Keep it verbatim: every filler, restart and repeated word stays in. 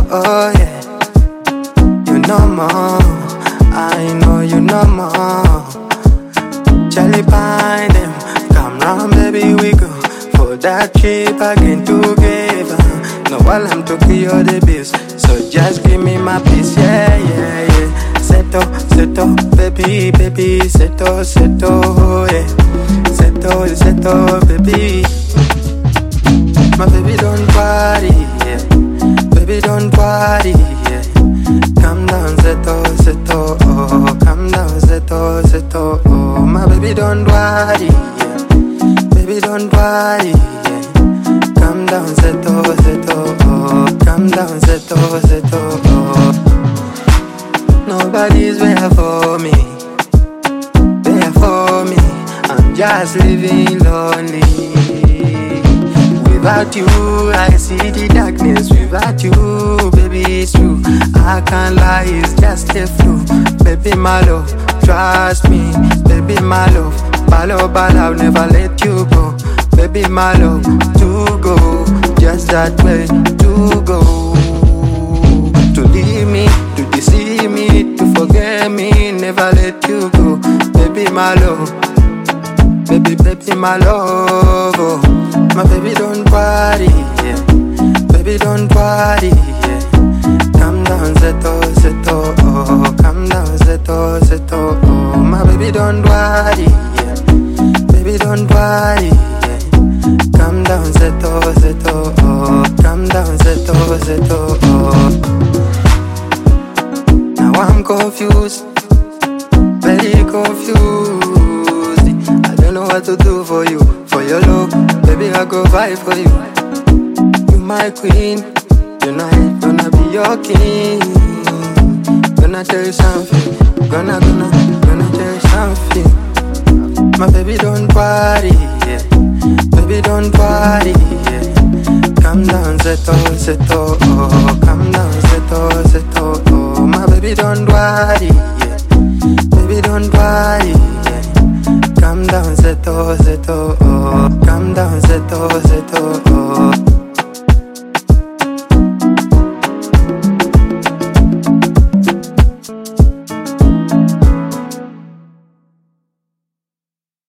oh yeah. You know more, I know you know more. Charlie Pine them, come round baby we go for that trip again together. No while I'm talking you're the best, so just give me my piece, yeah, yeah, yeah. Seto, seto, baby, baby, seto, seto, yeah. Seto, seto, baby. My baby don't worry, yeah. Baby don't worry, yeah. Calm down, seto, seto, oh. Calm down, seto, seto, oh. My baby don't worry, yeah. Baby don't worry, yeah. Calm down, seto, seto, oh. Calm down, seto, seto, oh. Nobody's there for me, there for me. I'm just living lonely. Without you, I see the darkness. Without you, baby, it's true. I can't lie, it's just a flu. Baby, my love, trust me. Baby, my love, balo, balo, I'll never let you go. Baby, my love, to go, just that way, to go. To leave me, to deceive me, to forget me, never let you go. Baby, my love, baby, baby, my love, oh. My baby don't worry, yeah. Baby don't worry, yeah. Calm down, seto, seto, oh. Calm down, seto, seto, oh. My baby don't worry, yeah. Baby don't worry, yeah. Calm down, seto, seto, oh. Calm down, seto, seto, oh. Now I'm confused, very confused. I don't know what to do for you, for your love. Baby, I go fight for you. You my queen, tonight gonna be your king. Gonna tell you something, gonna, gonna, gonna tell you something. My baby don't worry, yeah. Baby don't worry, yeah. Calm down, seto, seto, oh. Calm down, seto, seto, oh. My baby don't worry, yeah. Baby don't worry, yeah. Calm down, seto, seto, oh. Calm down, seto, seto,